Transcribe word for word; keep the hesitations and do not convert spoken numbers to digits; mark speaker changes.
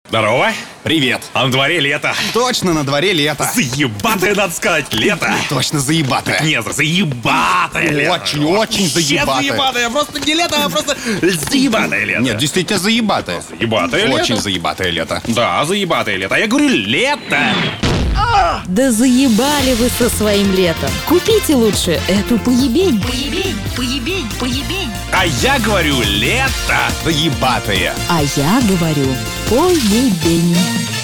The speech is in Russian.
Speaker 1: Здорово.
Speaker 2: Привет.
Speaker 1: А на дворе лето.
Speaker 2: Точно, на дворе лето.
Speaker 1: Заебатое, надо сказать, лето.
Speaker 2: Точно заебатое.
Speaker 1: Нет, заебатое лето.
Speaker 2: Очень, очень
Speaker 1: Вообще
Speaker 2: заебатое.
Speaker 1: заебатое. Просто не лето, а просто заебатое лето.
Speaker 2: Нет, действительно заебатое.
Speaker 1: Заебатое лето.
Speaker 2: Очень заебатое лето.
Speaker 1: Да, заебатое лето. А я говорю, лето.
Speaker 3: Да заебали вы со своим летом. Купите лучше эту поебень.
Speaker 4: Поебень, поебень, поебень.
Speaker 1: А я говорю, лето.
Speaker 2: Заебатое.
Speaker 3: А я говорю поебень.